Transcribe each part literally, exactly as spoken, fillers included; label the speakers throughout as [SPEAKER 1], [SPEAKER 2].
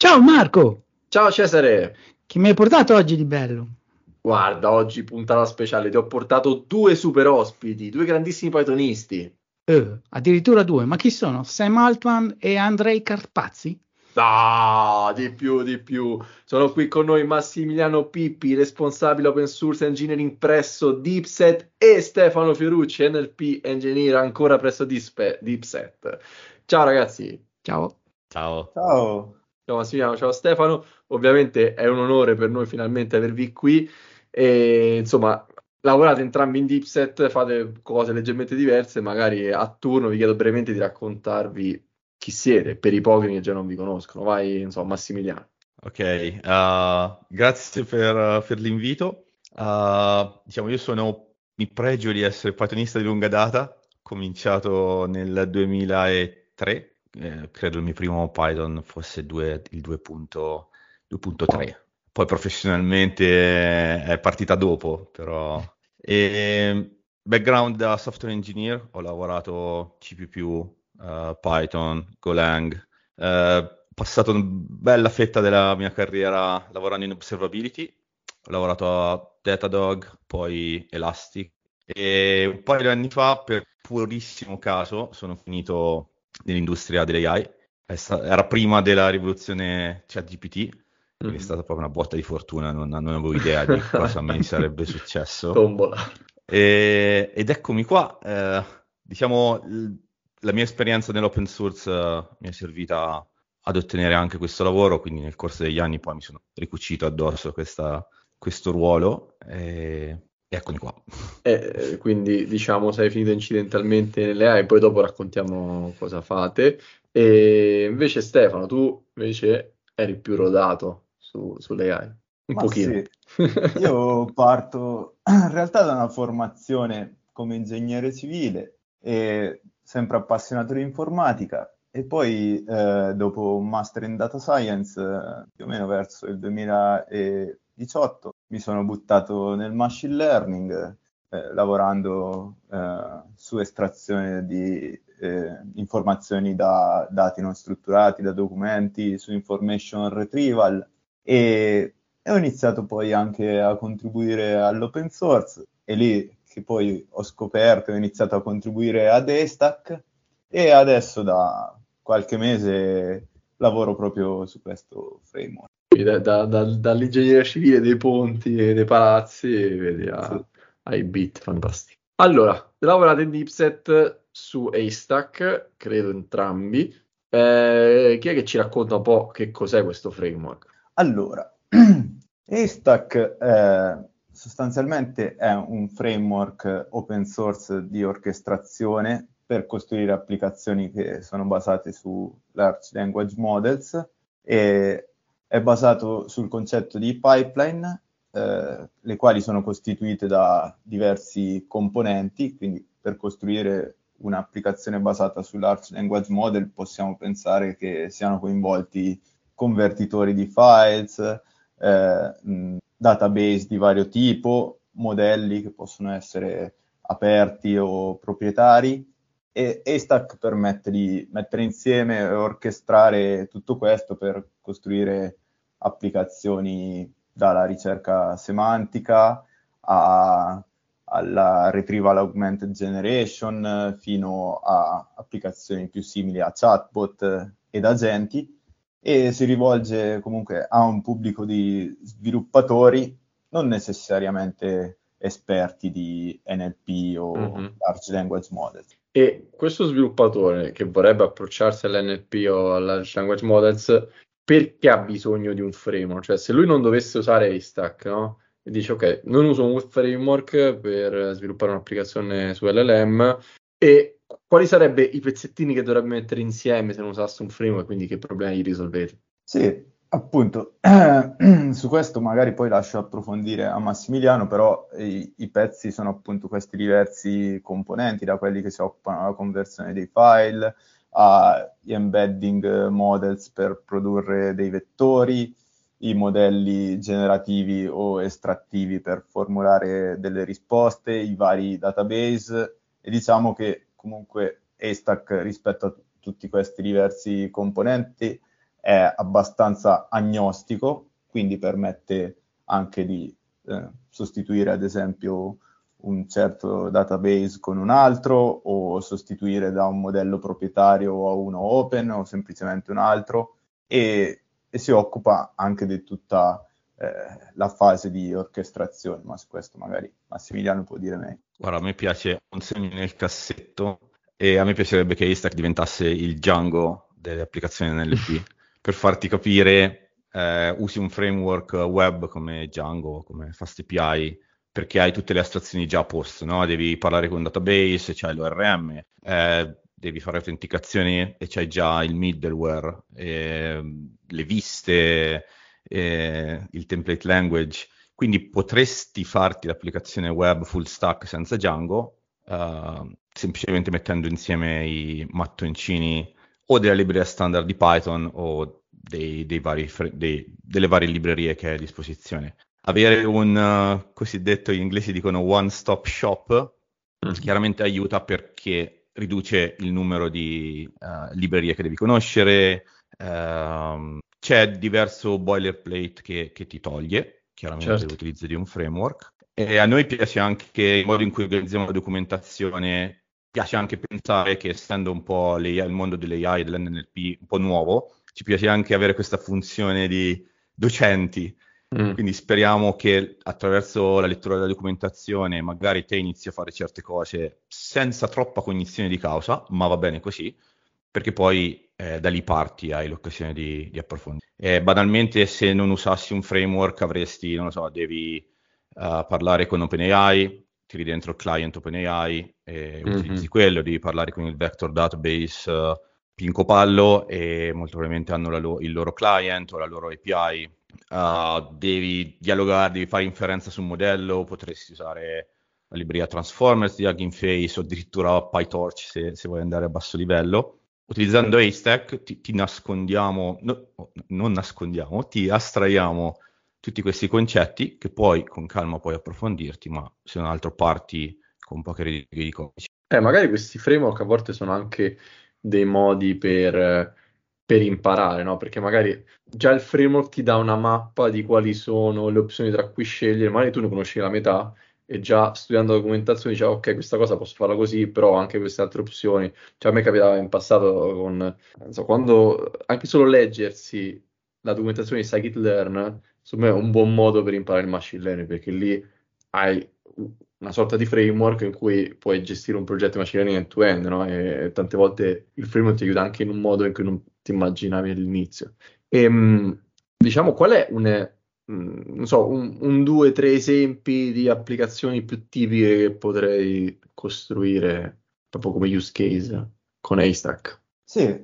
[SPEAKER 1] Ciao Marco,
[SPEAKER 2] Ciao Cesare,
[SPEAKER 1] che mi hai portato oggi di bello?
[SPEAKER 2] guarda, oggi puntata speciale, ti ho portato due super ospiti, due grandissimi Pythonisti.
[SPEAKER 1] Eh, addirittura due, ma chi sono? Sam Altman e Andrei Carpazzi?
[SPEAKER 2] Ah, di più, di più. Sono qui con noi Massimiliano Pippi, responsabile Open Source Engineering presso Deepset e Stefano Fiorucci, N L P Engineer ancora presso Dispe- Deepset. Ciao ragazzi.
[SPEAKER 1] Ciao.
[SPEAKER 3] Ciao.
[SPEAKER 4] Ciao.
[SPEAKER 2] Ciao Massimiliano, ciao Stefano. Ovviamente è un onore per noi finalmente avervi qui e insomma lavorate entrambi in Deepset, fate cose leggermente diverse, magari a turno vi chiedo brevemente di raccontarvi chi siete, per i pochi che già non vi conoscono. Vai, insomma, Massimiliano.
[SPEAKER 3] Ok, uh, grazie per, per l'invito. Uh, diciamo, io sono, mi pregio di essere Pythonista di lunga data, ho cominciato nel duemilatré, eh, credo il mio primo Python fosse due- il due punto tre. Poi professionalmente è partita dopo, però. E, background da software engineer, ho lavorato C++, eh, Python, Golang. Eh, ho passato una bella fetta della mia carriera lavorando in observability. Ho lavorato a Datadog, poi Elastic. E un paio di anni fa, per purissimo caso, sono finito nell'industria dell'A I. È sta- Era prima della rivoluzione ChatGPT, quindi è
[SPEAKER 2] Mhm.
[SPEAKER 3] stata proprio una botta di fortuna, non, non avevo idea di cosa mi sarebbe successo.
[SPEAKER 2] Tombola.
[SPEAKER 3] E- ed eccomi qua. Eh, diciamo, l- la mia esperienza nell'open source eh, mi è servita ad ottenere anche questo lavoro, quindi nel corso degli anni poi mi sono ricucito addosso questa- questo ruolo e, e eccomi qua.
[SPEAKER 2] Eh, quindi diciamo sei finito incidentalmente nelle A I, poi dopo raccontiamo cosa fate. E invece Stefano, tu invece eri più rodato su, sulle A I, un
[SPEAKER 4] Ma
[SPEAKER 2] pochino.
[SPEAKER 4] sì, io parto in realtà da una formazione come ingegnere civile e sempre appassionato di informatica e poi eh, dopo un master in data science, eh, più o meno verso il duemiladiciotto, mi sono buttato nel machine learning, eh, lavorando eh, su estrazione di eh, informazioni da dati non strutturati, da documenti, su information retrieval e e ho iniziato poi anche a contribuire all'open source, e lì che poi ho scoperto, ho iniziato a contribuire ad Haystack e adesso da qualche mese lavoro proprio su questo framework.
[SPEAKER 2] Quindi da- da- da- dall'ingegneria civile dei ponti e dei palazzi, vedi, a-
[SPEAKER 4] Sì.
[SPEAKER 2] ai bit, fantastico. Allora, lavorate in Deepset su Haystack, credo entrambi. Eh, chi è che ci racconta un po' che cos'è questo framework?
[SPEAKER 4] Allora, Haystack eh, sostanzialmente è un framework open source di orchestrazione per costruire applicazioni che sono basate su large language models e è basato sul concetto di pipeline, eh, le quali sono costituite da diversi componenti, quindi per costruire un'applicazione basata su large language model possiamo pensare che siano coinvolti convertitori di files, eh, mh, database di vario tipo, modelli che possono essere aperti o proprietari, e Haystack permette di mettere insieme e orchestrare tutto questo per costruire applicazioni dalla ricerca semantica a, alla retrieval augmented generation fino a applicazioni più simili a chatbot ed agenti, e si rivolge comunque a un pubblico di sviluppatori non necessariamente esperti di N L P o
[SPEAKER 2] Mhm.
[SPEAKER 4] large language model.
[SPEAKER 2] E questo sviluppatore che vorrebbe approcciarsi all'N L P o alla Large Language Models, perché ha bisogno di un framework? Cioè, se lui non dovesse usare Haystack, no? E dice, ok, non uso un framework per sviluppare un'applicazione su L L M, e quali sarebbero i pezzettini che dovrebbe mettere insieme se non usasse un framework, quindi che problemi gli risolvete?
[SPEAKER 4] Sì, appunto, su questo magari poi lascio approfondire a Massimiliano, però i, i pezzi sono appunto questi diversi componenti, da quelli che si occupano della conversione dei file, agli embedding models per produrre dei vettori, i modelli generativi o estrattivi per formulare delle risposte, i vari database, e diciamo che comunque Haystack rispetto a tutti questi diversi componenti è abbastanza agnostico, quindi permette anche di eh, sostituire ad esempio un certo database con un altro, o sostituire da un modello proprietario a uno open o semplicemente un altro, e, e si occupa anche di tutta eh, la fase di orchestrazione, ma su questo magari Massimiliano può dire meglio.
[SPEAKER 3] Guarda, a me piace un segno nel cassetto, e a me piacerebbe che Haystack diventasse il Django delle applicazioni N L P. Per farti capire, eh, usi un framework web come Django, come FastAPI, perché hai tutte le astrazioni già a posto, no? Devi parlare con un database, c'hai l'O R M, eh, devi fare autenticazioni e c'hai già il middleware, eh, le viste, eh, il template language. Quindi potresti farti l'applicazione web full stack senza Django, eh, semplicemente mettendo insieme i mattoncini o della libreria standard di Python o dei, dei vari fre- dei, delle varie librerie che hai a disposizione. Avere un uh, cosiddetto, gli inglesi dicono one stop shop, mm. chiaramente aiuta, perché riduce il numero di uh, librerie che devi conoscere, uh, c'è diverso boilerplate che, che ti toglie, chiaramente, certo, l'utilizzo di un framework. E a noi piace anche il modo in cui organizziamo la documentazione, piace anche pensare che, essendo un po' il mondo dell'A I e dell'N L P un po' nuovo, ci piace anche avere questa funzione di docenti. Mm. Quindi speriamo che attraverso la lettura della documentazione magari te inizi a fare certe cose senza troppa cognizione di causa, ma va bene così, perché poi eh, da lì parti, hai l'occasione di, di approfondire. E banalmente, se non usassi un framework, avresti, non lo so, devi uh, parlare con OpenAI, tiri dentro il client OpenAI e mm-hmm. utilizzi quello, devi parlare con il vector database uh, Pinco Pallo, e molto probabilmente hanno la lo- il loro client o la loro A P I. Uh, devi dialogare, devi fare inferenza su un modello, potresti usare la libreria Transformers di Hugging Face o addirittura PyTorch se, se vuoi andare a basso livello. Utilizzando Haystack ti, ti nascondiamo, no, non nascondiamo, ti astraiamo tutti questi concetti che poi con calma puoi approfondirti, ma se non altro parti con poche righe di codice.
[SPEAKER 2] Eh, magari questi framework a volte sono anche dei modi per, per imparare, no? Perché magari già il framework ti dà una mappa di quali sono le opzioni tra cui scegliere, magari tu ne conosci la metà e già studiando la documentazione dici, ok, questa cosa posso farla così, però ho anche queste altre opzioni. Cioè a me capitava in passato con, non so, quando anche solo leggersi la documentazione di scikit-learn, secondo me è un buon modo per imparare il machine learning, perché lì hai una sorta di framework in cui puoi gestire un progetto di machine learning end-to-end, no? E tante volte il framework ti aiuta anche in un modo in cui non ti immaginavi all'inizio. E, diciamo, qual è un, non so, un, un due, tre esempi di applicazioni più tipiche che potrei costruire proprio come use case con Haystack?
[SPEAKER 4] Sì,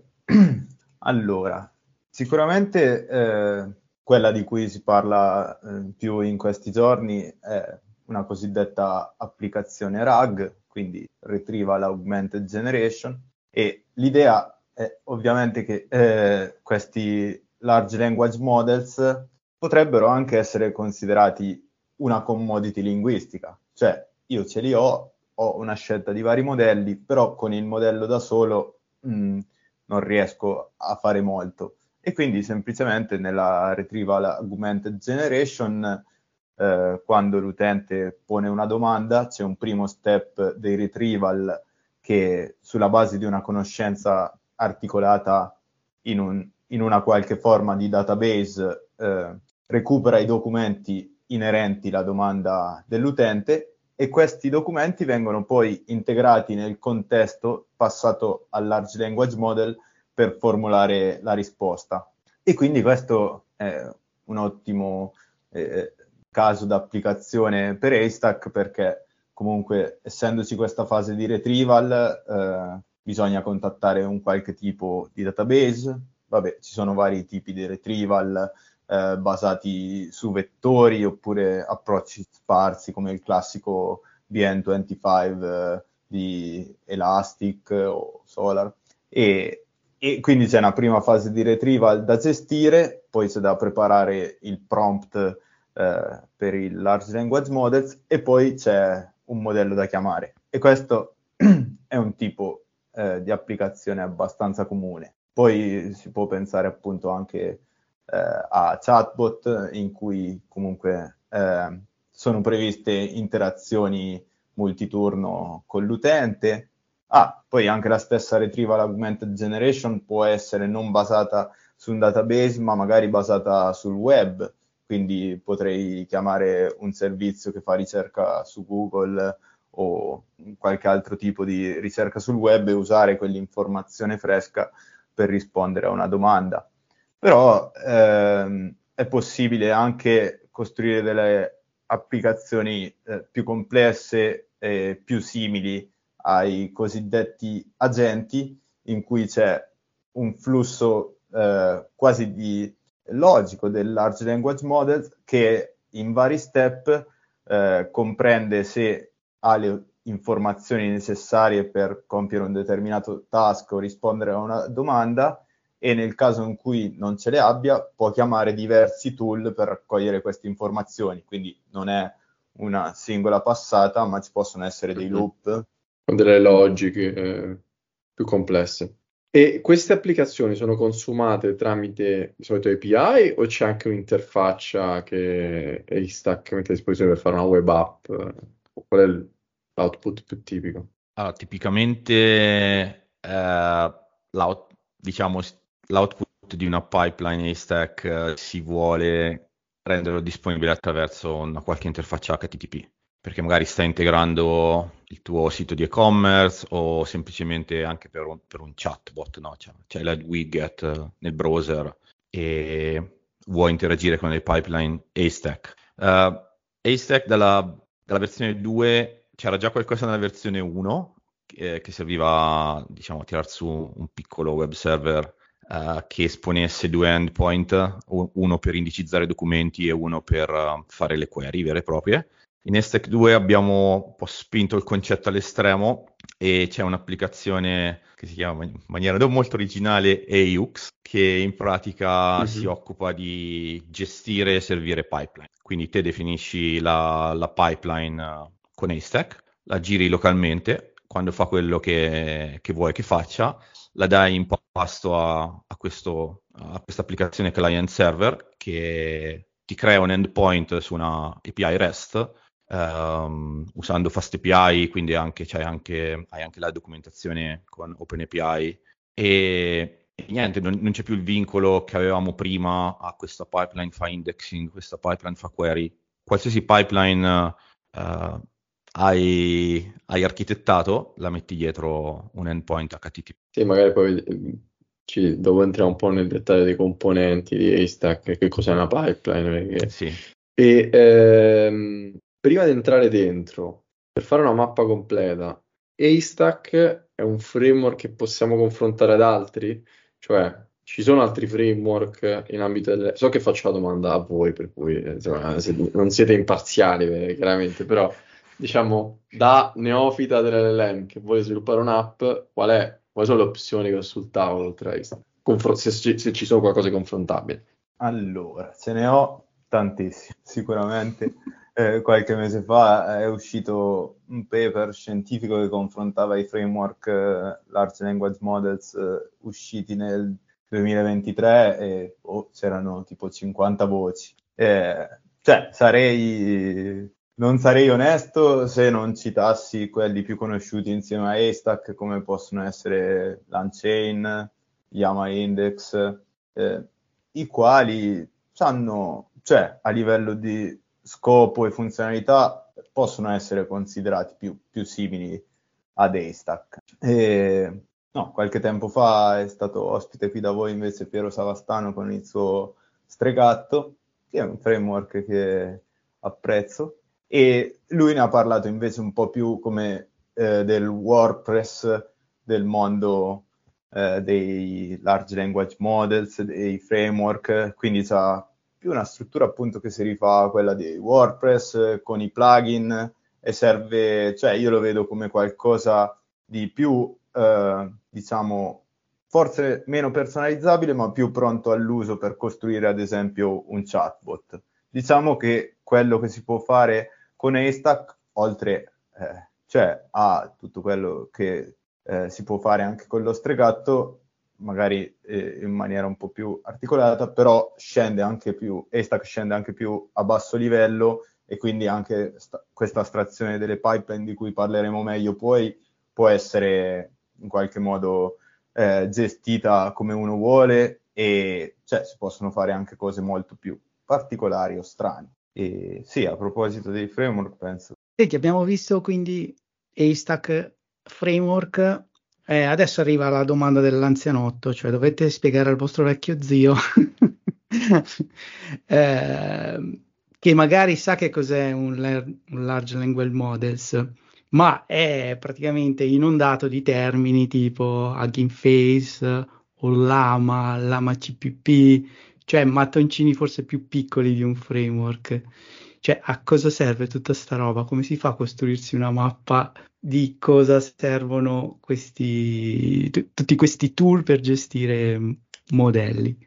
[SPEAKER 4] allora, sicuramente eh, quella di cui si parla eh, più in questi giorni è una cosiddetta applicazione R A G, quindi Retrieval Augmented Generation, e l'idea è ovviamente che eh, questi large language models potrebbero anche essere considerati una commodity linguistica, cioè io ce li ho, ho una scelta di vari modelli, però con il modello da solo mh, non riesco a fare molto, e quindi semplicemente nella Retrieval Augmented Generation Eh, quando l'utente pone una domanda, c'è un primo step dei retrieval che, sulla base di una conoscenza articolata in, un, in una qualche forma di database, eh, recupera i documenti inerenti alla domanda dell'utente, e questi documenti vengono poi integrati nel contesto passato al large language model per formulare la risposta. E quindi questo è un ottimo eh, caso d'applicazione per Haystack, perché comunque, essendoci questa fase di retrieval, eh, bisogna contattare un qualche tipo di database. Vabbè, ci sono vari tipi di retrieval eh, basati su vettori oppure approcci sparsi come il classico B N venticinque eh, di Elastic o Solar, e, e quindi c'è una prima fase di retrieval da gestire, poi c'è da preparare il prompt Eh, per il large language models, e poi c'è un modello da chiamare, e questo è un tipo eh, di applicazione abbastanza comune. poi si può pensare appunto anche eh, a chatbot in cui comunque eh, sono previste interazioni multiturno con l'utente. Ah, poi anche la stessa Retrieval Augmented Generation può essere non basata su un database, ma magari basata sul web, quindi potrei chiamare un servizio che fa ricerca su Google o qualche altro tipo di ricerca sul web e usare quell'informazione fresca per rispondere a una domanda. Però ehm, è possibile anche costruire delle applicazioni eh, più complesse e più simili ai cosiddetti agenti, in cui c'è un flusso eh, quasi di logico del large language model che in vari step eh, comprende se ha le informazioni necessarie per compiere un determinato task o rispondere a una domanda, e nel caso in cui non ce le abbia può chiamare diversi tool per raccogliere queste informazioni. Quindi non è una singola passata, ma ci possono essere dei loop
[SPEAKER 2] con delle logiche eh, più complesse. E queste applicazioni sono consumate tramite di solito A P I o c'è anche un'interfaccia che Haystack mette a disposizione per fare una web app? Qual è l'output più tipico?
[SPEAKER 3] Allora, tipicamente eh, l'out- diciamo, l'output di una pipeline Haystack eh, si vuole renderlo disponibile attraverso una qualche interfaccia H T T P, perché magari stai integrando il tuo sito di e-commerce o semplicemente anche per un, per un chatbot, no? C'è, c'è la widget eh, nel browser e vuoi interagire con le pipeline Haystack. Uh, Haystack dalla, dalla versione due c'era già qualcosa nella versione uno che, che serviva, diciamo, a tirar su un piccolo web server uh, che esponesse due endpoint, uno per indicizzare documenti e uno per uh, fare le query vere e proprie. In Haystack due abbiamo un po' spinto il concetto all'estremo e c'è un'applicazione che si chiama in maniera non molto originale Aux, che in pratica
[SPEAKER 2] Mhm.
[SPEAKER 3] si occupa di gestire e servire pipeline. Quindi te definisci la, la pipeline uh, con Haystack, la giri localmente, quando fa quello che, che vuoi che faccia, la dai in pasto a, a, questo, a questa applicazione client server che ti crea un endpoint su una A P I REST um, usando FastAPI, quindi anche, c'hai anche, hai anche la documentazione con OpenAPI e, e niente, non, non c'è più il vincolo che avevamo prima a questa pipeline fa indexing, questa pipeline fa query. Qualsiasi pipeline uh, hai, hai architettato, la metti dietro un endpoint H T T P.
[SPEAKER 2] Sì, magari poi eh, ci, dopo entriamo un po' nel dettaglio dei componenti di Haystack, che cos'è una pipeline. Perché...
[SPEAKER 3] Sì.
[SPEAKER 2] E ehm, prima di entrare dentro, per fare una mappa completa, Haystack è un framework che possiamo confrontare ad altri? Cioè, ci sono altri framework in ambito del... So che faccio la domanda a voi, per cui eh, insomma, se- non siete imparziali, eh, chiaramente, però diciamo, da neofita dell'L L M che vuole sviluppare un'app, qual è, quali sono le opzioni che ho sul tavolo tra Haystack? Confro- se, ci- se ci sono qualcosa di confrontabile.
[SPEAKER 4] Allora, ce ne ho tantissimi, sicuramente. Eh, qualche mese fa è uscito un paper scientifico che confrontava i framework eh, Large Language Models eh, usciti nel duemilaventitré e oh, c'erano tipo cinquanta voci. Eh, cioè, sarei, non sarei onesto se non citassi quelli più conosciuti insieme a Haystack, come possono essere LangChain, YamaIndex, eh, i quali hanno, cioè a livello di scopo e funzionalità possono essere considerati più, più simili ad Haystack. E, no, qualche tempo fa è stato ospite qui da voi invece Piero Savastano con il suo Stregatto, che è un framework che apprezzo, e lui ne ha parlato invece un po' più come eh, del WordPress del mondo eh, dei large language models, dei framework, quindi c'ha più una struttura appunto che si rifà a quella di WordPress eh, con i plugin e serve, cioè io lo vedo come qualcosa di più, eh, diciamo, forse meno personalizzabile, ma più pronto all'uso per costruire ad esempio un chatbot. Diciamo che quello che si può fare con Haystack, oltre eh, cioè a tutto quello che eh, si può fare anche con lo Stregatto, magari eh, in maniera un po' più articolata, però scende anche più, Haystack scende anche più a basso livello, e quindi anche sta, questa astrazione delle pipeline di cui parleremo meglio poi può essere in qualche modo eh, gestita come uno vuole, e cioè si possono fare anche cose molto più particolari o strane. E sì, a proposito dei framework, penso.
[SPEAKER 1] Senti, abbiamo visto quindi Haystack Framework. Eh, adesso arriva la domanda dell'anzianotto, cioè dovete spiegare al vostro vecchio zio eh, che magari sa che cos'è un, lar- un Large Language Models, ma è praticamente inondato di termini tipo Hugging Face o Llama, Llama C P P, cioè mattoncini forse più piccoli di un framework. Cioè, a cosa serve tutta sta roba? Come si fa a costruirsi una mappa di cosa servono questi, t- tutti questi tool per gestire mm, modelli?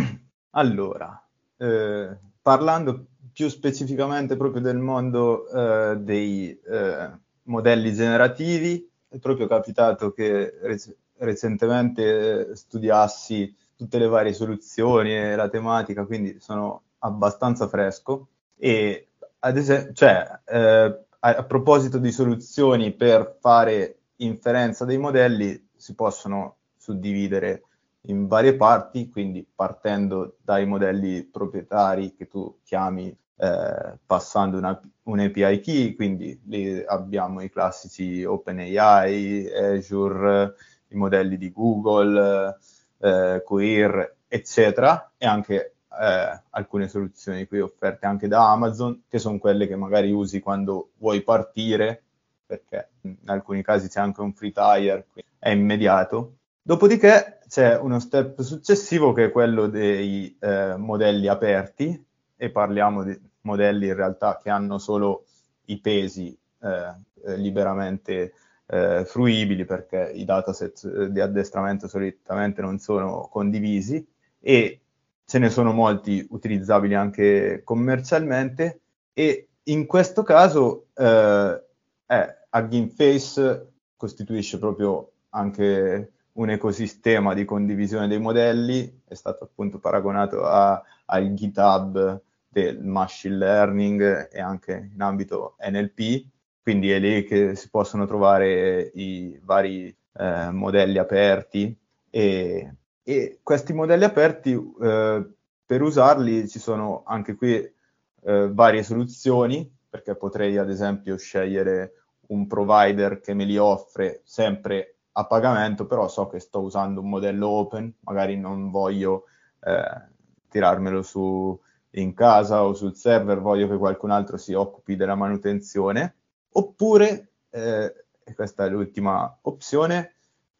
[SPEAKER 4] Allora, eh, parlando più specificamente proprio del mondo eh, dei eh, modelli generativi, è proprio capitato che rec- recentemente studiassi tutte le varie soluzioni e la tematica, quindi sono abbastanza fresco. E ad esempio, cioè, eh, a, a proposito di soluzioni per fare inferenza dei modelli, si possono suddividere in varie parti, quindi partendo dai modelli proprietari che tu chiami eh, passando una, un A P I key, quindi lì abbiamo i classici OpenAI, Azure, i modelli di Google, eh, Queer, eccetera, e anche eh, alcune soluzioni qui offerte anche da Amazon, che sono quelle che magari usi quando vuoi partire, perché in alcuni casi c'è anche un free tier, quindi è immediato. Dopodiché c'è uno step successivo che è quello dei eh, modelli aperti, e parliamo di modelli in realtà che hanno solo i pesi eh, liberamente eh, fruibili, perché i dataset di addestramento solitamente non sono condivisi, e ce ne sono molti utilizzabili anche commercialmente, e in questo caso eh, eh, Hugging Face costituisce proprio anche un ecosistema di condivisione dei modelli, è stato appunto paragonato a, al GitHub del machine learning e anche in ambito N L P, quindi è lì che si possono trovare i vari eh, modelli aperti, e, e questi modelli aperti eh, per usarli ci sono anche qui eh, varie soluzioni, perché potrei ad esempio scegliere un provider che me li offre sempre a pagamento, però so che sto usando un modello open, magari non voglio eh, tirarmelo su in casa o sul server, voglio che qualcun altro si occupi della manutenzione, oppure, eh, e questa è l'ultima opzione,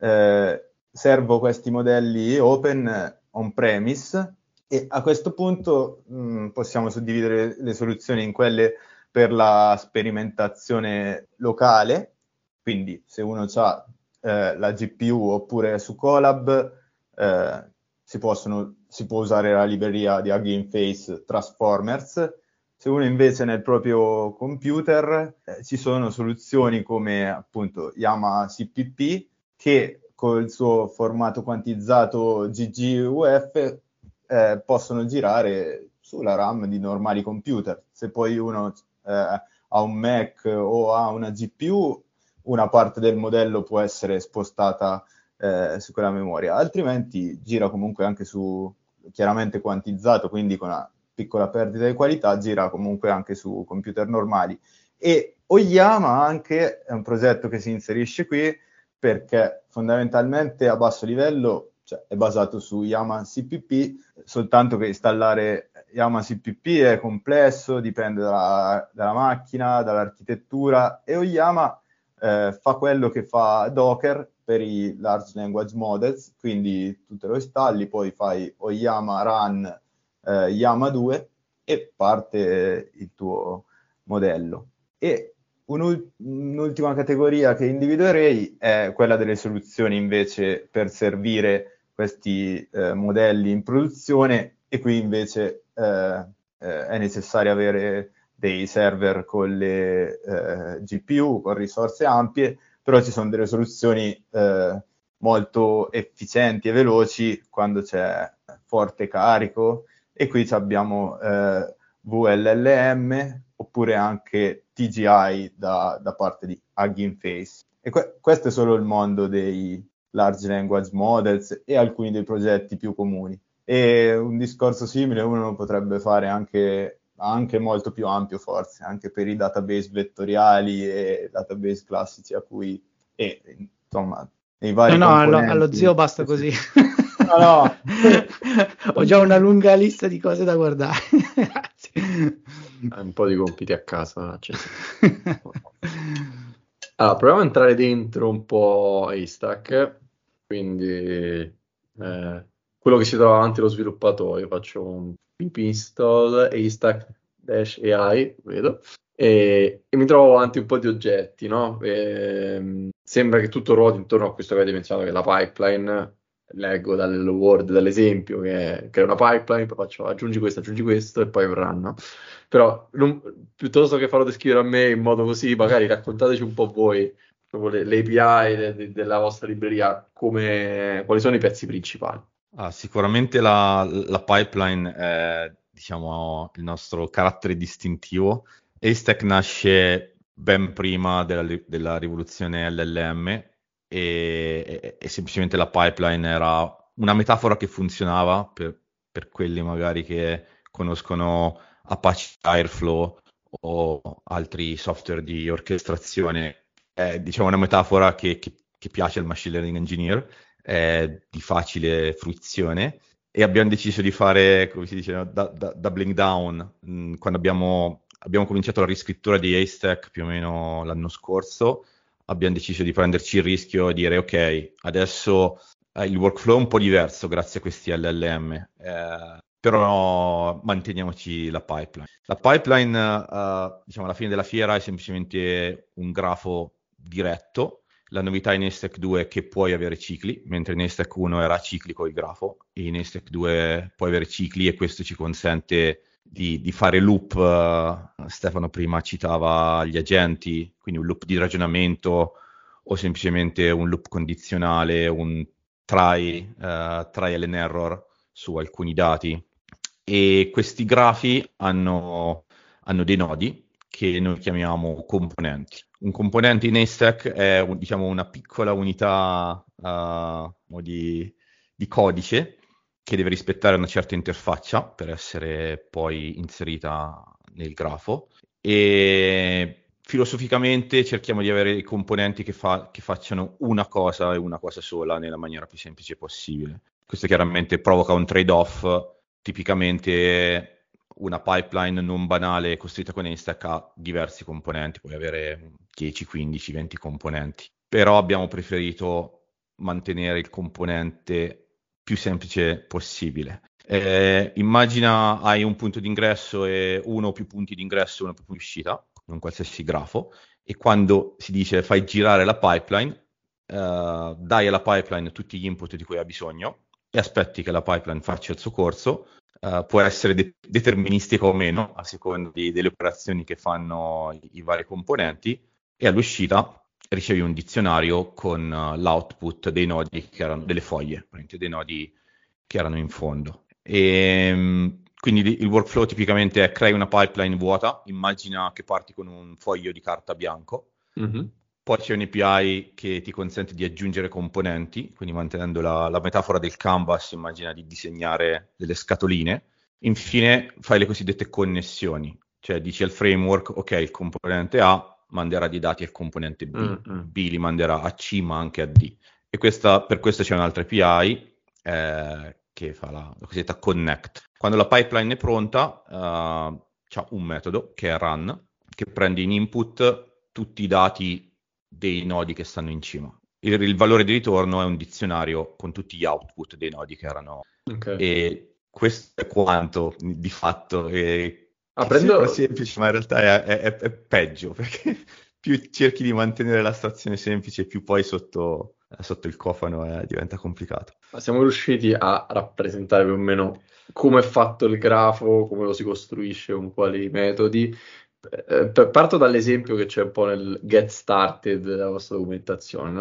[SPEAKER 4] eh, servo questi modelli open on-premise, e a questo punto mh, possiamo suddividere le soluzioni in quelle per la sperimentazione locale, quindi se uno ha eh, la G P U oppure su Colab eh, si, possono, si può usare la libreria di Hugging Face Transformers. Se uno invece nel proprio computer eh, ci sono soluzioni come appunto Llama C P P, che col suo formato quantizzato G G U F eh, possono girare sulla RAM di normali computer. Se poi uno eh, ha un Mac o ha una G P U, una parte del modello può essere spostata eh, su quella memoria, altrimenti gira comunque anche su, chiaramente quantizzato, quindi con una piccola perdita di qualità, gira comunque anche su computer normali. E Oyama anche è un progetto che si inserisce qui, perché fondamentalmente a basso livello, cioè, è basato su Llama C P P, soltanto che installare Llama C P P è complesso, dipende dalla, dalla macchina, dall'architettura, e Oyama eh, fa quello che fa Docker per i Large Language Models, quindi tu te lo installi, poi fai Oyama run eh, Llama due e parte il tuo modello. E un'ultima categoria che individuerei è quella delle soluzioni invece per servire questi eh, modelli in produzione, e qui invece eh, eh, è necessario avere dei server con le eh, G P U, con risorse ampie, però ci sono delle soluzioni eh, molto efficienti e veloci quando c'è forte carico, e qui abbiamo eh, V L L M oppure anche T G I da, da parte di Hugging Face. E que- questo è solo il mondo dei large language models e alcuni dei progetti più comuni. E un discorso simile uno potrebbe fare anche, anche molto più ampio, forse, anche per i database vettoriali e database classici a cui, e, insomma, nei vari
[SPEAKER 1] no, no, allo,
[SPEAKER 4] componenti.
[SPEAKER 1] allo zio basta così.
[SPEAKER 4] No, no.
[SPEAKER 1] Ho già una lunga lista di cose da guardare.
[SPEAKER 2] Hai un po' di compiti a casa. Cioè. Allora, proviamo a entrare dentro un po' Haystack, quindi eh, quello che si trova avanti lo sviluppatore. Faccio un pip install haystack-A I, vedo, e, e mi trovo avanti un po' di oggetti, no? E, sembra che tutto ruoti intorno a questo che avete menzionato, che è la pipeline. Leggo dal Word, dall'esempio, che, che è una pipeline, poi faccio aggiungi questo, aggiungi questo e poi verranno. Però non, piuttosto che farlo descrivere a me in modo così, magari raccontateci un po' voi le, le A P I de, de, della vostra libreria, come, quali sono i pezzi principali.
[SPEAKER 3] Ah, sicuramente la, la pipeline è, diciamo, il nostro carattere distintivo. Haystack nasce ben prima della, della rivoluzione L L M e, e, e semplicemente la pipeline era una metafora che funzionava per, per quelli magari che conoscono Apache Airflow o altri software di orchestrazione. È, diciamo, una metafora che, che, che piace al machine learning engineer, è di facile fruizione, e abbiamo deciso di fare, come si dice, no? da, da, doubling down. Mh, quando abbiamo, abbiamo cominciato la riscrittura di Haystack più o meno l'anno scorso, abbiamo deciso di prenderci il rischio e dire ok, adesso eh, il workflow è un po' diverso grazie a questi L L M, eh, però manteniamoci la pipeline. La pipeline, eh, diciamo, alla fine della fiera è semplicemente un grafo diretto. La novità in Haystack due è che puoi avere cicli, mentre in Haystack uno era ciclico il grafo, e in Haystack due puoi avere cicli, e questo ci consente di, di fare loop. Uh, Stefano prima citava gli agenti, quindi un loop di ragionamento o semplicemente un loop condizionale, un try, uh, trial and error su alcuni dati. E questi grafi hanno, hanno dei nodi che noi chiamiamo componenti. Un componente in Haystack è, diciamo, una piccola unità uh, di, di codice che deve rispettare una certa interfaccia per essere poi inserita nel grafo, e filosoficamente cerchiamo di avere i componenti che, fa, che facciano una cosa e una cosa sola nella maniera più semplice possibile. Questo chiaramente provoca un trade-off. Tipicamente una pipeline non banale costruita con Haystack ha diversi componenti, puoi avere dieci, quindici, venti componenti, però abbiamo preferito mantenere il componente più semplice possibile. Eh, immagina hai un punto d'ingresso e uno o più punti d'ingresso e uno o più punti di uscita, in un qualsiasi grafo, e quando si dice fai girare la pipeline, eh, dai alla pipeline tutti gli input di cui ha bisogno e aspetti che la pipeline faccia il suo corso. Uh, può essere de- deterministica o meno, a seconda di, delle operazioni che fanno i, i vari componenti, e all'uscita ricevi un dizionario con uh, l'output dei nodi che erano delle foglie, dei nodi che erano in fondo. E, um, quindi il workflow tipicamente è: crei una pipeline vuota, immagina che parti con un foglio di carta bianco, mm-hmm. Poi c'è un A P I che ti consente di aggiungere componenti, quindi mantenendo la, la metafora del canvas, immagina di disegnare delle scatoline. Infine fai le cosiddette connessioni, cioè dici al framework ok, il componente A manderà dei dati al componente B, mm-hmm. B li manderà a C ma anche a D. E questa, per questo c'è un'altra A P I eh, che fa la, la cosiddetta connect. Quando la pipeline è pronta, uh, c'è un metodo che è run, che prende in input tutti i dati dei nodi che stanno in cima. Il, il valore di ritorno è un dizionario con tutti gli output dei nodi che erano. Okay. E questo è quanto di fatto. E
[SPEAKER 2] Aprendo...
[SPEAKER 3] sembra semplice, ma in realtà è, è, è peggio, perché più cerchi di mantenere la stazione semplice, più poi sotto, sotto il cofano eh, diventa complicato.
[SPEAKER 2] Ma siamo riusciti a rappresentare più o meno come è fatto il grafo, come lo si costruisce, con quali metodi. Eh, parto dall'esempio che c'è un po' nel get started della vostra documentazione, no?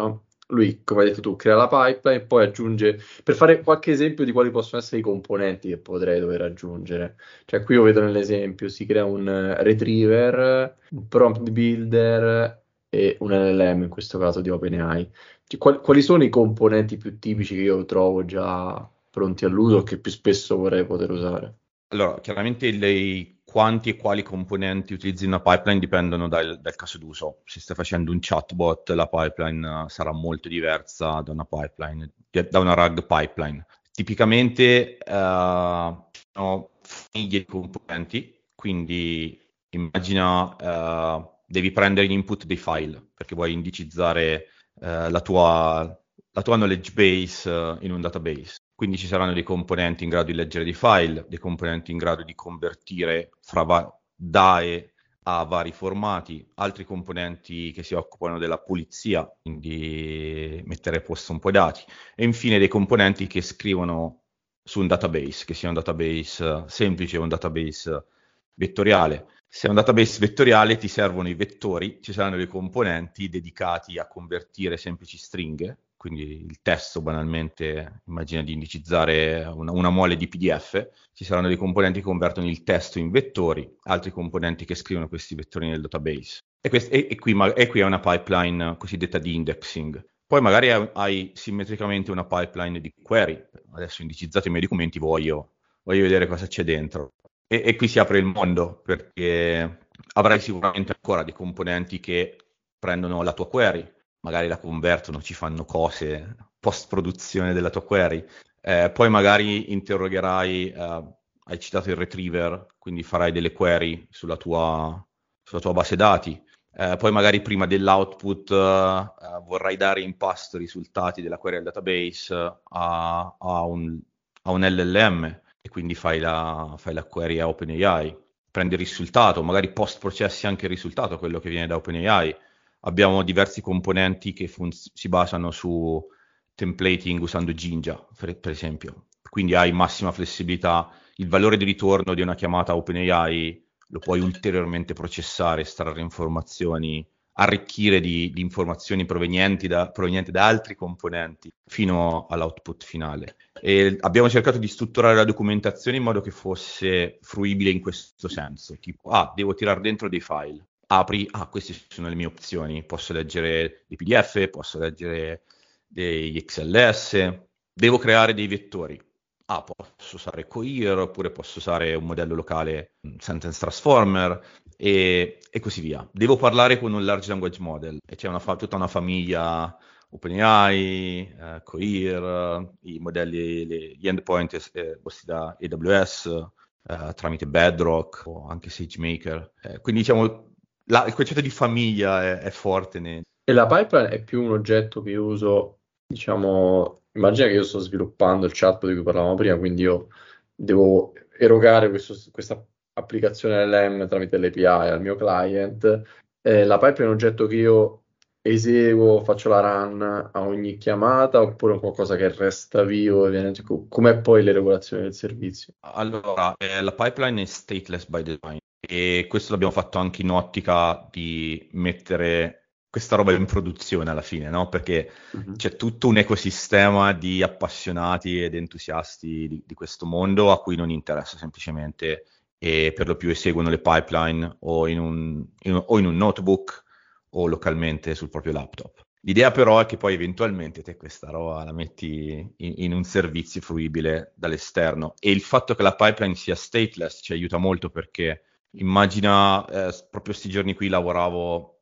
[SPEAKER 2] lui, come hai detto tu, crea la pipeline, poi aggiunge, per fare qualche esempio di quali possono essere i componenti che potrei dover aggiungere. Cioè qui io vedo nell'esempio, si crea un eh, retriever, un prompt builder e un L L M, in questo caso di OpenAI. Cioè, qual- quali sono i componenti più tipici che io trovo già pronti all'uso che più spesso vorrei poter usare?
[SPEAKER 3] Allora, chiaramente le, quanti e quali componenti utilizzi in una pipeline dipendono dal, dal caso d'uso. Se stai facendo un chatbot, la pipeline eh, sarà molto diversa da una pipeline, da una RAG pipeline. Tipicamente eh, sono famiglie di componenti, quindi immagina eh, devi prendere in input dei file perché vuoi indicizzare eh, la tua, la tua knowledge base eh, in un database. Quindi ci saranno dei componenti in grado di leggere dei file, dei componenti in grado di convertire fra va- D A E a vari formati, altri componenti che si occupano della pulizia, quindi mettere a posto un po' i dati, e infine dei componenti che scrivono su un database, che sia un database eh, semplice o un database eh, vettoriale. Se è un database vettoriale ti servono i vettori, ci saranno dei componenti dedicati a convertire semplici stringhe, quindi il testo banalmente, immagina di indicizzare una, una mole di P D F, ci saranno dei componenti che convertono il testo in vettori, altri componenti che scrivono questi vettori nel database. E, quest- e- e qui, ma- e qui è una pipeline cosiddetta di indexing. Poi magari hai, hai simmetricamente una pipeline di query. Adesso indicizzate i miei documenti, voglio, voglio vedere cosa c'è dentro. E, e qui si apre il mondo, perché avrai sicuramente ancora dei componenti che prendono la tua query, magari la convertono, ci fanno cose post-produzione della tua query. Eh, poi magari interrogherai, eh, hai citato il retriever, quindi farai delle query sulla tua, sulla tua base dati. Eh, poi magari prima dell'output eh, eh, vorrai dare in pasto i risultati della query al database eh, a, a un, a un L L M e quindi fai la, fai la query a OpenAI, prendi il risultato, magari post-processi anche il risultato, quello che viene da OpenAI. Abbiamo diversi componenti che fun- si basano su templating usando Jinja, per, per esempio. Quindi hai massima flessibilità. Il valore di ritorno di una chiamata OpenAI lo puoi ulteriormente processare, estrarre informazioni, arricchire di, di informazioni provenienti da, provenienti da altri componenti fino all'output finale. E abbiamo cercato di strutturare la documentazione in modo che fosse fruibile in questo senso, tipo, ah, devo tirare dentro dei file. Apri, ah, queste sono le mie opzioni, posso leggere dei P D F, posso leggere degli X L S, devo creare dei vettori. Ah, posso usare Cohere oppure posso usare un modello locale, un Sentence Transformer e, e così via. Devo parlare con un Large Language Model e c'è una fa- tutta una famiglia OpenAI, eh, Cohere, i modelli, le- gli endpoint eh, posti da A W S eh, tramite Bedrock o anche SageMaker. Eh, quindi diciamo la- il concetto di famiglia è, è forte. Ne...
[SPEAKER 2] E la pipeline è più un oggetto che io uso, diciamo, immagina che io sto sviluppando il chatbot di cui parlavamo prima, quindi io devo erogare questo- questa applicazione L L M tramite l'A P I al mio client. Eh, la pipeline è un oggetto che io eseguo, faccio la run a ogni chiamata oppure è qualcosa che resta vivo e viene... Com'è poi le regolazioni del servizio?
[SPEAKER 3] Allora, eh, la pipeline è stateless by design e questo l'abbiamo fatto anche in ottica di mettere questa roba in produzione alla fine, no? Perché
[SPEAKER 2] Mhm.
[SPEAKER 3] c'è tutto un ecosistema di appassionati ed entusiasti di, di questo mondo a cui non interessa semplicemente e per lo più eseguono le pipeline o in un, in un- o in un notebook o localmente sul proprio laptop. L'idea però è che poi eventualmente te questa roba la metti in, in un servizio fruibile dall'esterno e il fatto che la pipeline sia stateless ci aiuta molto perché immagina, eh, proprio questi giorni qui lavoravo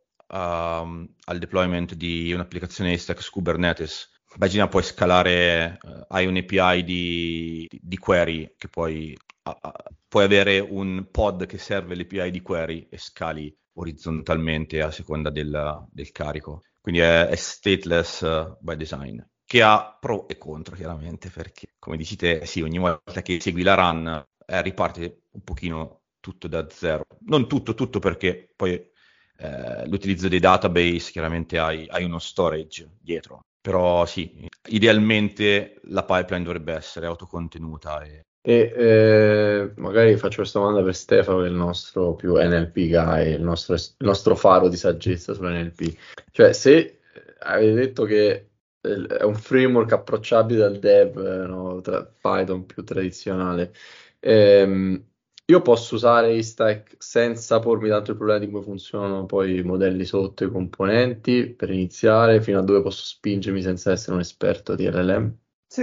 [SPEAKER 3] um, al deployment di un'applicazione Stack su Kubernetes. Immagina puoi scalare, eh, hai un A P I di, di query che poi a- a- puoi avere un pod che serve l'A P I di query e scali orizzontalmente a seconda del, del carico. Quindi è, è stateless uh, by design, che ha pro e contro chiaramente, perché come dici te, sì, ogni volta che segui la run eh, riparte un pochino tutto da zero. Non tutto, tutto perché poi eh, l'utilizzo dei database chiaramente hai, hai uno storage dietro. Però sì, idealmente la pipeline dovrebbe essere autocontenuta e
[SPEAKER 2] E eh, magari faccio questa domanda per Stefano, che è il nostro più N L P guy, il nostro, il nostro faro di saggezza sull'N L P. Cioè, se eh, avete detto che è un framework approcciabile dal dev, eh, no? Tra Python più tradizionale. Ehm, io posso usare Haystack senza pormi tanto il problema di come funzionano poi i modelli sotto i componenti per iniziare, fino a dove posso spingermi senza essere un esperto di L L M.
[SPEAKER 4] Sì,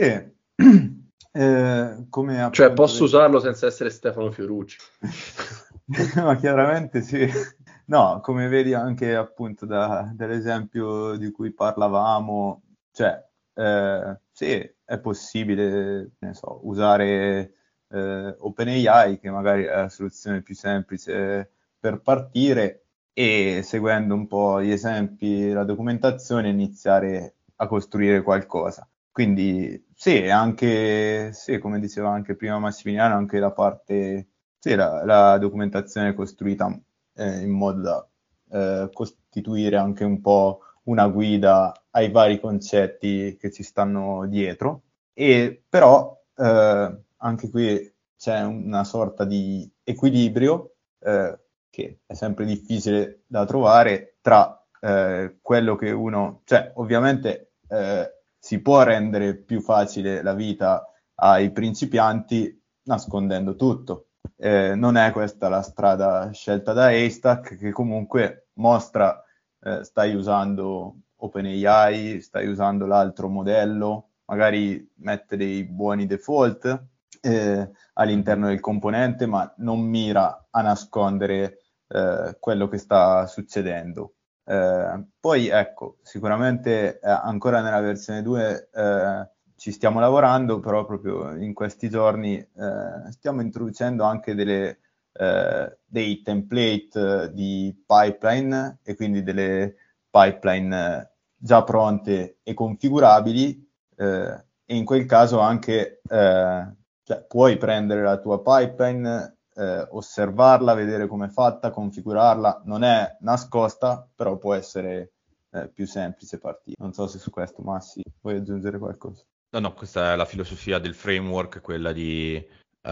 [SPEAKER 4] eh, come
[SPEAKER 2] Cioè
[SPEAKER 4] appunto
[SPEAKER 2] posso
[SPEAKER 4] vedi-
[SPEAKER 2] usarlo senza essere Stefano Fiorucci.
[SPEAKER 4] Ma chiaramente sì. No, come vedi anche appunto da- dall'esempio di cui parlavamo, cioè eh, sì, è possibile, ne so, usare eh, OpenAI, che magari è la soluzione più semplice per partire, e seguendo un po' gli esempi, la documentazione, iniziare a costruire qualcosa. Quindi sì, anche, sì, come diceva anche prima Massimiliano, anche la parte, sì, la, la documentazione è costruita eh, in modo da eh, costituire anche un po' una guida ai vari concetti che ci stanno dietro. E però eh, anche qui c'è una sorta di equilibrio eh, che è sempre difficile da trovare tra eh, quello che uno, cioè ovviamente eh, si può rendere più facile la vita ai principianti nascondendo tutto. Eh, non è questa la strada scelta da Haystack, che comunque mostra eh, stai usando OpenAI, stai usando l'altro modello, magari mette dei buoni default eh, all'interno del componente, ma non mira a nascondere eh, quello che sta succedendo. Eh, poi ecco, sicuramente eh, ancora nella versione due eh, ci stiamo lavorando, però proprio in questi giorni eh, stiamo introducendo anche delle, eh, dei template di pipeline e quindi delle pipeline già pronte e configurabili eh, e in quel caso anche eh, cioè, puoi prendere la tua pipeline, eh, osservarla, vedere come è fatta, configurarla, non è nascosta, però può essere eh, più semplice partire. Non so se su questo Massi vuoi aggiungere qualcosa.
[SPEAKER 3] No, no, questa è la filosofia del framework, quella di uh,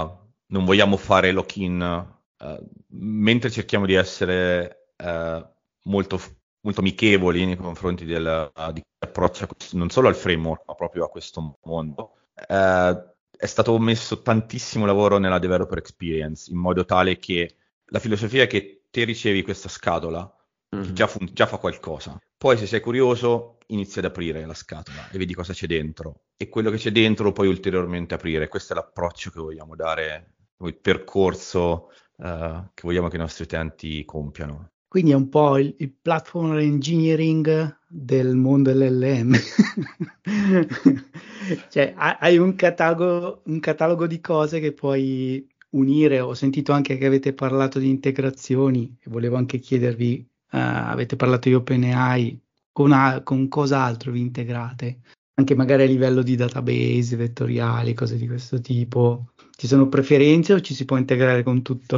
[SPEAKER 3] non vogliamo fare lock-in, uh, mentre cerchiamo di essere uh, molto, molto amichevoli nei confronti del, uh, di chi approccia non solo al framework, ma proprio a questo mondo. Uh, è stato messo tantissimo lavoro nella developer experience, in modo tale che la filosofia è che te ricevi questa scatola che già, fun- già fa qualcosa. Poi se sei curioso inizi ad aprire la scatola e vedi cosa c'è dentro e quello che c'è dentro lo puoi ulteriormente aprire. Questo è l'approccio che vogliamo dare, il percorso eh, che vogliamo che i nostri utenti compiano.
[SPEAKER 1] Quindi è un po' il, il platform engineering del mondo L L M. Cioè, ha- hai un catalogo, un catalogo di cose che puoi unire. Ho sentito anche che avete parlato di integrazioni e volevo anche chiedervi, eh, avete parlato di OpenAI, con, a- con cosa altro vi integrate? Anche magari a livello di database, vettoriali, cose di questo tipo. Ci sono preferenze o ci si può integrare con tutto?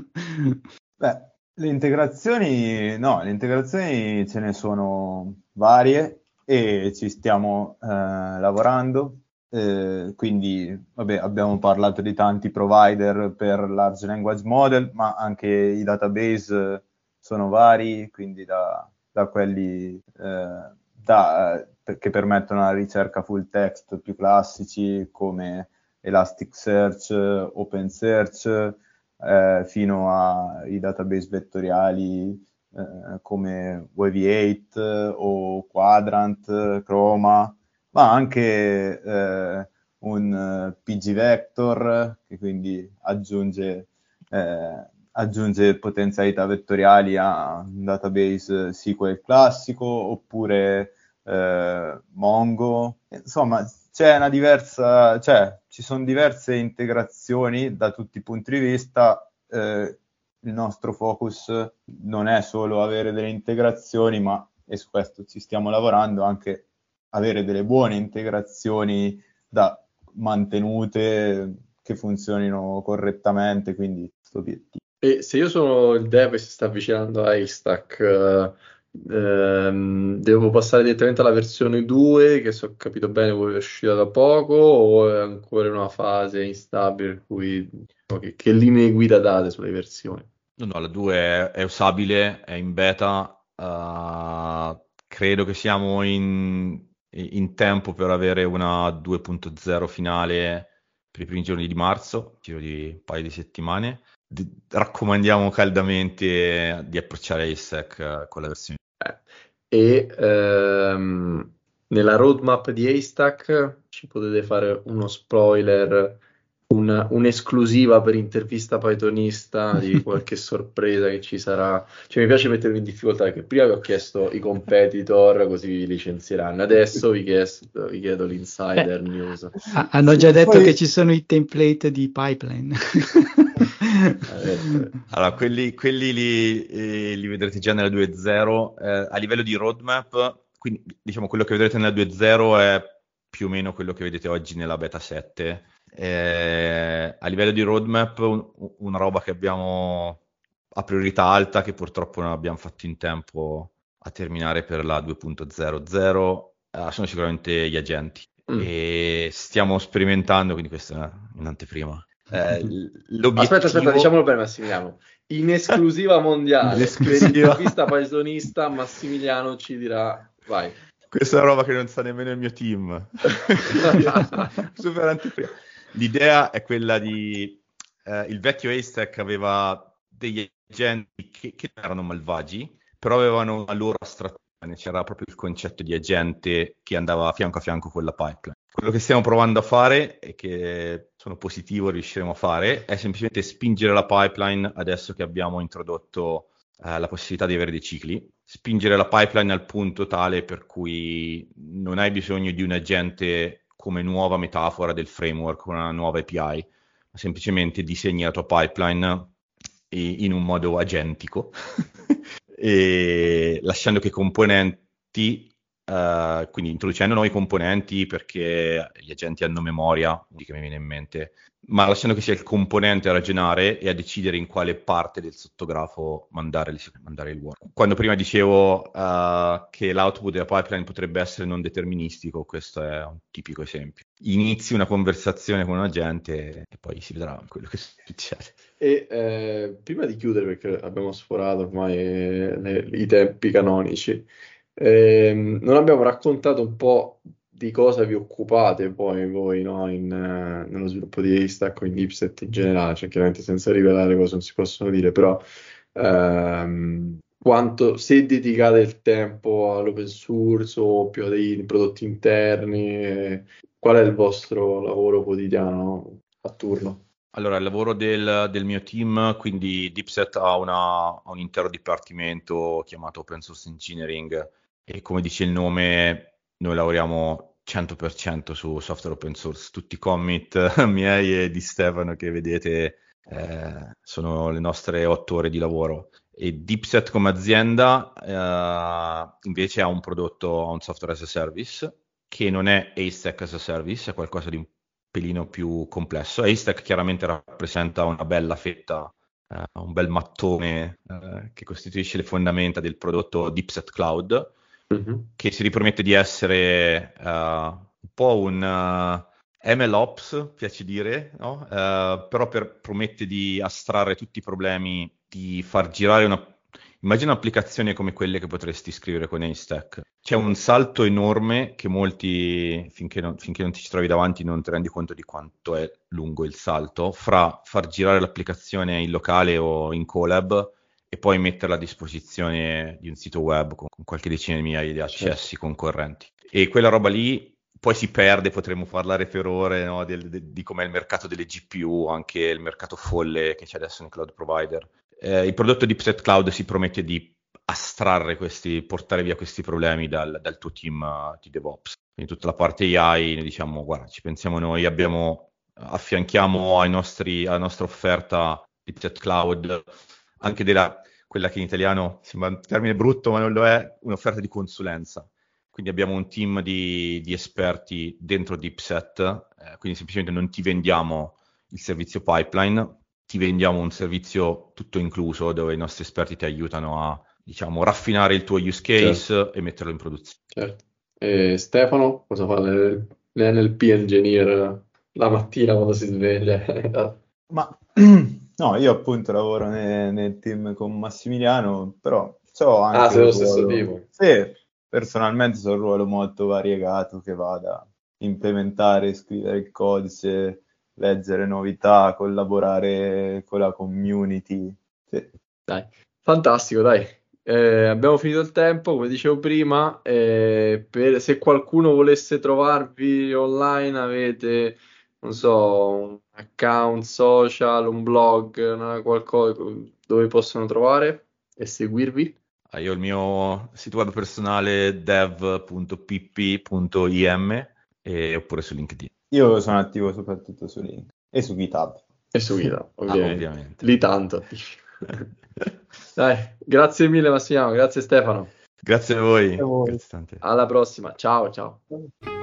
[SPEAKER 4] Beh, le integrazioni, no, le integrazioni ce ne sono varie e ci stiamo eh, lavorando. Eh, quindi, vabbè, abbiamo parlato di tanti provider per large language model, ma anche i database sono vari, quindi da, da quelli eh, da, eh, che permettono la ricerca full text più classici come Elasticsearch, OpenSearch, eh, fino ai database vettoriali eh, come W V otto eh, o Quadrant, Chroma, ma anche eh, un eh, P G Vector che quindi aggiunge, eh, aggiunge potenzialità vettoriali a un database S Q L classico, oppure eh, Mongo. Insomma, c'è una diversa, cioè ci sono diverse integrazioni da tutti i punti di vista. Eh, il nostro focus non è solo avere delle integrazioni, ma, e su questo ci stiamo lavorando, anche avere delle buone integrazioni da mantenute che funzionino correttamente, quindi questo obiettivo.
[SPEAKER 2] E se io sono il dev e si sta avvicinando a Haystack, eh, ehm, devo passare direttamente alla versione due, che se ho capito bene voi è uscita da poco, o è ancora in una fase instabile, per cui che, che linee guida date sulle versioni?
[SPEAKER 3] No, no, la due è, è usabile, è in beta, uh, credo che siamo in in tempo per avere una due punto zero finale per i primi giorni di marzo, giro di un paio di settimane. D- raccomandiamo caldamente di approcciare Haystack con la versione.
[SPEAKER 2] Eh, E ehm, nella roadmap di Haystack ci potete fare uno spoiler, un- un'esclusiva per intervista Pythonista di qualche sorpresa che ci sarà. Cioè, mi piace mettervi in difficoltà perché prima vi ho chiesto i competitor, così vi licenzieranno. Adesso vi, chiesto- vi chiedo l'insider
[SPEAKER 1] Beh,
[SPEAKER 2] news.
[SPEAKER 1] ha- hanno
[SPEAKER 4] Sì,
[SPEAKER 1] già detto
[SPEAKER 4] poi-
[SPEAKER 1] che ci sono i template di pipeline.
[SPEAKER 2] Eh,
[SPEAKER 3] Allora, quelli, quelli li, eh, li vedrete già nella due punto zero. Eh, a livello di roadmap, quindi diciamo quello che vedrete nella due punto zero è più o meno quello che vedete oggi nella beta sette. Eh, a livello di roadmap, un- una roba che abbiamo a priorità alta, che purtroppo non abbiamo fatto in tempo a terminare per la due punto zero zero, eh, sono sicuramente gli agenti.
[SPEAKER 2] Mm.
[SPEAKER 3] E stiamo sperimentando, quindi questa è un'anteprima. Eh, l'obiettivo...
[SPEAKER 2] Aspetta, aspetta, diciamolo bene, Massimiliano. In esclusiva mondiale,
[SPEAKER 3] In
[SPEAKER 2] per
[SPEAKER 3] esclusiva.
[SPEAKER 2] intervista Pythonista, Massimiliano ci dirà, vai.
[SPEAKER 3] Questa è una roba che non sa nemmeno il mio team. Super anteprima. L'idea è quella di... Eh, il vecchio Haystack aveva degli agenti che, che non erano malvagi, però avevano una loro astrazione. C'era proprio il concetto di agente che andava fianco a fianco con la pipeline. Quello che stiamo provando a fare, e che sono positivo riusciremo a fare, è semplicemente spingere la pipeline adesso che abbiamo introdotto eh, la possibilità di avere dei cicli, spingere la pipeline al punto tale per cui non hai bisogno di un agente come nuova metafora del framework, con una nuova A P I, ma semplicemente disegni la tua pipeline in un modo agentico e lasciando che i componenti, uh, quindi introducendo nuovi componenti perché gli agenti hanno memoria, che mi viene in mente, ma lasciando che sia il componente a ragionare e a decidere in quale parte del sottografo mandare il, mandare il work. Quando prima dicevo uh, che l'output della pipeline potrebbe essere non deterministico, questo è un tipico esempio. Inizi una conversazione con un agente e poi si vedrà quello che succede.
[SPEAKER 2] E eh, prima di chiudere, perché abbiamo sforato ormai eh, le- i tempi canonici, ehm, non abbiamo raccontato un po' di cosa vi occupate poi voi, no, in, eh, nello sviluppo di Haystack o in Dipset in generale, cioè chiaramente senza rivelare cose non si possono dire, però ehm, quanto, se dedicate il tempo all'open source o più a dei prodotti interni, eh, qual è il vostro lavoro quotidiano a turno?
[SPEAKER 3] Allora, il lavoro del, del mio team, quindi Dipset ha, una, ha un intero dipartimento chiamato Open Source Engineering e come dice il nome, noi lavoriamo cento per cento su software open source. Tutti i commit miei e di Stefano che vedete eh, sono le nostre otto ore di lavoro. E Dipset come azienda eh, invece ha un prodotto, ha un software as a service che non è Haystack as a service, è qualcosa di un pelino più complesso. Haystack chiaramente rappresenta una bella fetta, eh, un bel mattone eh, che costituisce le fondamenta del prodotto Dipset Cloud,
[SPEAKER 2] Mm-hmm.
[SPEAKER 3] che si ripromette di essere uh, un po' un uh, M L Ops, piace dire, no? Uh, però per, promette di astrarre tutti i problemi, di far girare una... Immagina un'applicazione come quelle che potresti scrivere con Haystack. C'è un salto enorme che molti, finché non, finché non ti ci trovi davanti, non ti rendi conto di quanto è lungo il salto, fra far girare l'applicazione in locale o in Colab e poi metterla a disposizione di un sito web con, con qualche decina di migliaia di accessi
[SPEAKER 2] Certo.
[SPEAKER 3] concorrenti. E quella roba lì poi si perde, potremmo parlare per ore, no, del, de, di com'è il mercato delle G P U, anche il mercato folle che c'è adesso nei cloud provider. Eh, il prodotto Dipset Cloud si promette di astrarre questi, portare via questi problemi dal, dal tuo team uh, di DevOps. Quindi tutta la parte A I, diciamo, guarda, ci pensiamo noi, abbiamo, affianchiamo ai nostri, alla nostra offerta Dipset Cloud anche della, quella che in italiano sembra un termine brutto, ma non lo è, un'offerta di consulenza. Quindi abbiamo un team di, di esperti dentro Dipset, eh, quindi semplicemente non ti vendiamo il servizio pipeline, ti vendiamo un servizio tutto incluso dove i nostri esperti ti aiutano a, diciamo, raffinare il tuo use case certo. E metterlo in produzione.
[SPEAKER 2] Certo. E Stefano, cosa fa l'N L P engineer la mattina quando si sveglia?
[SPEAKER 4] Ma no, io appunto lavoro nel, nel team con Massimiliano, però so anche
[SPEAKER 2] ah, sei lo
[SPEAKER 4] un
[SPEAKER 2] stesso
[SPEAKER 4] ruolo...
[SPEAKER 2] team?
[SPEAKER 4] Sì, personalmente sono un ruolo molto variegato che va da implementare, scrivere il codice, leggere novità, collaborare con la community. Sì.
[SPEAKER 2] Dai, fantastico, dai. Eh, abbiamo finito il tempo, come dicevo prima, eh, per, se qualcuno volesse trovarvi online, avete, non so, un account social, un blog, una- qualcosa dove possono trovare e seguirvi?
[SPEAKER 3] Ah, io ho il mio sito web personale dev punto p p punto i m e, oppure su LinkedIn.
[SPEAKER 4] Io sono attivo soprattutto su LinkedIn e su GitHub.
[SPEAKER 2] E su Guida,
[SPEAKER 3] Ah,
[SPEAKER 2] ovviamente.
[SPEAKER 3] ovviamente.
[SPEAKER 2] Lì tanto. Dai, grazie mille Massimiliano, grazie Stefano.
[SPEAKER 3] Grazie a voi.
[SPEAKER 1] A voi.
[SPEAKER 3] Grazie tante.
[SPEAKER 2] Alla prossima, ciao ciao.